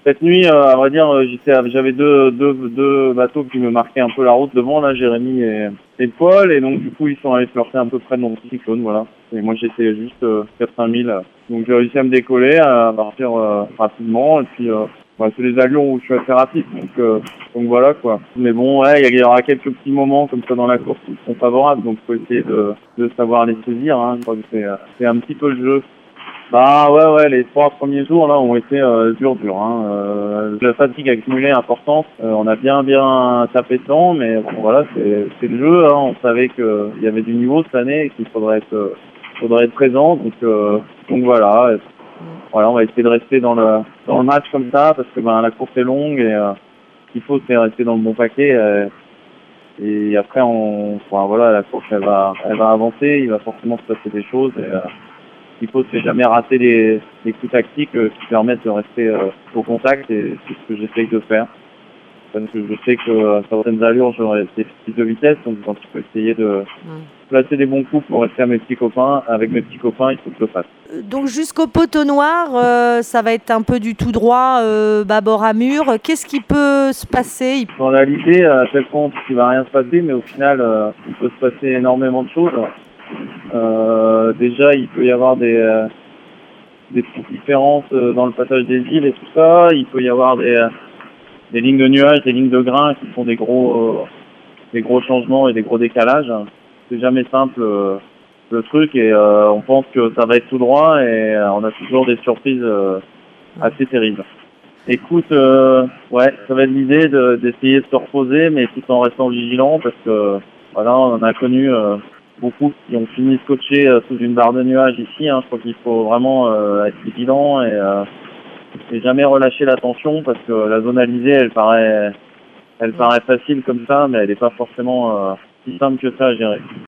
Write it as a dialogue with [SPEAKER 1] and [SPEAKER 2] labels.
[SPEAKER 1] Cette nuit, à vrai dire, j'avais deux bateaux qui me marquaient un peu la route devant, là, Jérémy et Paul, et donc du coup ils sont allés flirter un peu près de mon cyclone, voilà. Et moi j'étais juste 80 000, donc j'ai réussi à me décoller, à partir rapidement, et puis c'est des avions où je suis assez rapide, donc voilà quoi. Mais bon, ouais, il y aura quelques petits moments comme ça dans la course qui sont favorables, donc faut essayer de savoir les saisir, hein. Je crois que c'est un petit peu le jeu. Bah ouais, les 3 premiers jours là ont été durs, hein. La fatigue accumulée est importante. On a bien tapé dedans, mais bon, voilà, c'est le jeu, hein. On savait qu'il y avait du niveau cette année et qu'il faudrait être présent. Donc voilà. Voilà, on va essayer de rester dans le match comme ça parce que la course est longue et ce qu'il faut c'est rester dans le bon paquet. Et après voilà, la course elle va avancer, il va forcément se passer des choses. Il faut jamais rater les coups tactiques qui permettent de rester au contact, et c'est ce que j'essaye de faire. Parce que je sais que à certaines allures, j'aurai des petites de vitesse, donc quand il faut essayer de placer des bons coups pour rester avec mes petits copains, il faut que je le fasse.
[SPEAKER 2] Donc jusqu'au poteau noir, ça va être un peu du tout droit, bâbord à mur. Qu'est-ce qui peut se passer?
[SPEAKER 1] Dans la réalité, à tel point qu'il ne va rien se passer, mais au final, il peut se passer énormément de choses. Déjà, il peut y avoir des petites différences dans le passage des îles et tout ça. Il peut y avoir des lignes de nuages, des lignes de grains qui font des gros changements et des gros décalages. C'est jamais simple le truc, et on pense que ça va être tout droit, et on a toujours des surprises assez terribles. Écoute, ça va être l'idée d'essayer de se reposer, mais tout en restant vigilant, parce que voilà, on en a connu beaucoup qui ont fini scotchés sous une barre de nuages ici, hein. Je crois qu'il faut vraiment être vigilant et jamais relâcher l'attention, parce que la zone alizée, elle paraît facile comme ça, mais elle n'est pas forcément si simple que ça à gérer.